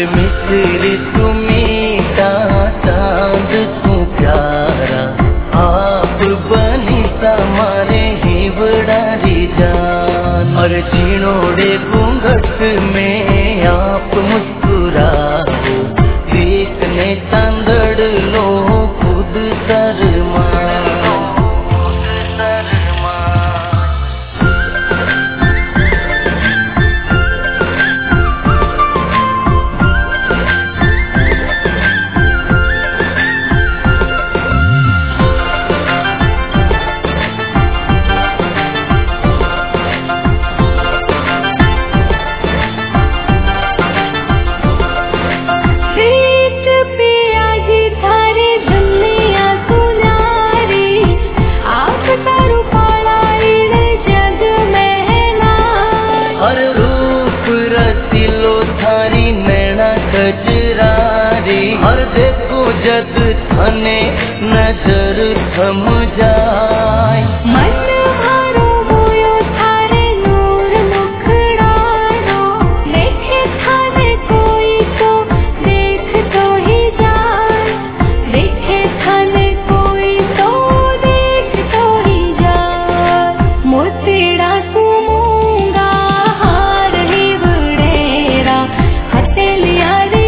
मिस्री तू मीठा चांद तू प्यारा, आप बनी समारे हिवड़ारी जान। और झिनोड़े घूंघट में आप मुस्कुराओ, देखने चांदड़ लो खुद शर्मा। हर देखो जद थाने नजर थम जाए, मन भरो होयो थारे नूर मुखड़ारो। देखे थाने कोई तो देख तो ही जाए, देखे थाने कोई तो देख तो ही जाए। मोतीड़ा सुमूंगा हार ही बड़ेरा, हथेलिया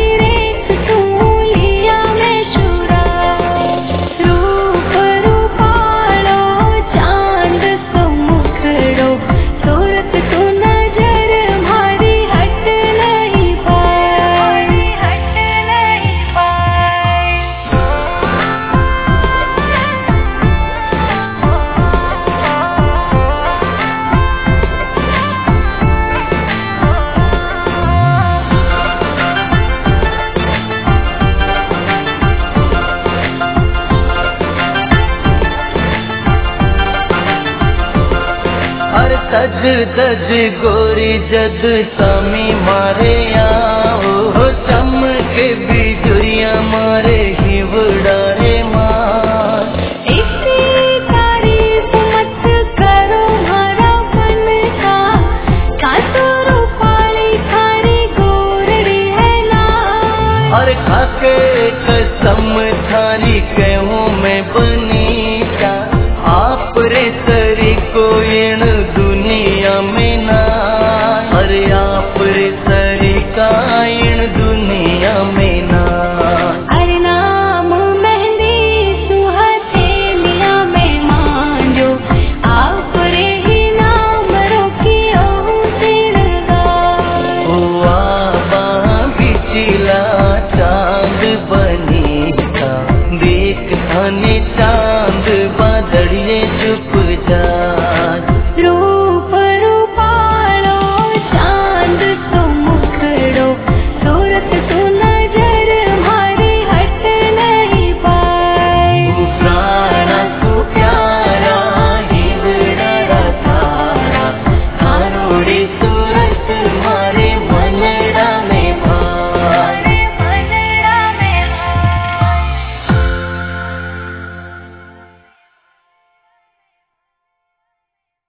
तज तज गोरी जद सामी मारे आओ, चमके बिजुरिया मारे हिवड़ारे मार। इसी तारीफ मत करो मारा मन का, कातो रूपाली थारी गोरड़ी है ना। और खाके कसम